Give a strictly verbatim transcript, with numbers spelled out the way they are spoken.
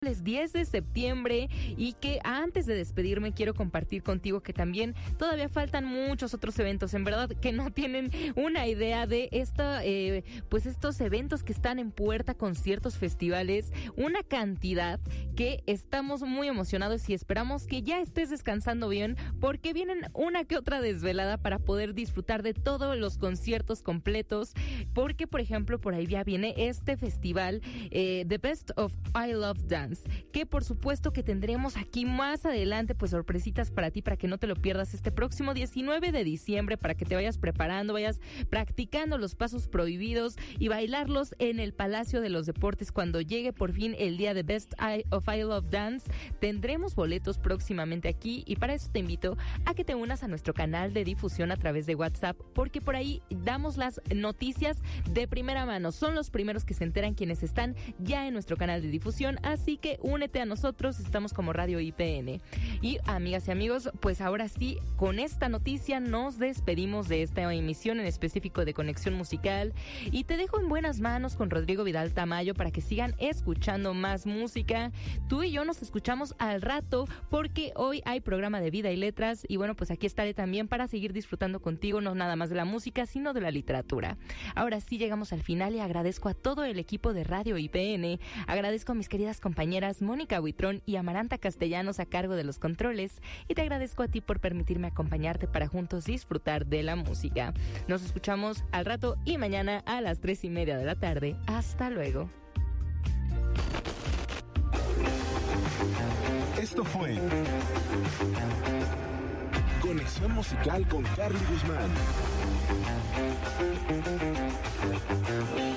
Es diez de septiembre y que antes de despedirme quiero compartir contigo que también todavía faltan muchos otros eventos, en verdad que no tienen una idea de esta, eh, pues estos eventos que están en puerta, conciertos, festivales, una cantidad que estamos muy emocionados y esperamos que ya estés descansando bien porque vienen una que otra desvelada para poder disfrutar de todos los conciertos completos, porque por ejemplo por ahí ya viene este festival, eh, The Best of I Love Dance, que por supuesto que tendremos aquí más adelante pues sorpresitas para ti, para que no te lo pierdas este próximo diecinueve de diciembre, para que te vayas preparando, vayas practicando los pasos prohibidos y bailarlos en el Palacio de los Deportes cuando llegue por fin el día de Best of I Love Dance. Tendremos boletos próximamente aquí y para eso te invito a que te unas a nuestro canal de difusión a través de WhatsApp, porque por ahí damos las noticias de primera mano, son los primeros que se enteran quienes están ya en nuestro canal de difusión, así que únete a nosotros, estamos como Radio I P N. Y amigas y amigos, pues ahora sí, con esta noticia nos despedimos de esta emisión en específico de Conexión Musical y te dejo en buenas manos con Rodrigo Vidal Tamayo para que sigan escuchando más música. Tú y yo nos escuchamos al rato porque hoy hay programa de Vida y Letras y bueno, pues aquí estaré también para seguir disfrutando contigo, no nada más de la música, sino de la literatura. Ahora sí llegamos al final y agradezco a todo el equipo de Radio I P N, agradezco a mis queridas compañeras Mónica Huitrón y Amaranta Castellanos a cargo de los controles y te agradezco a ti por permitirme acompañarte para juntos disfrutar de la música. Nos escuchamos al rato y mañana a las tres y media de la tarde. Hasta luego. Esto fue Conexión Musical con Carly Guzmán.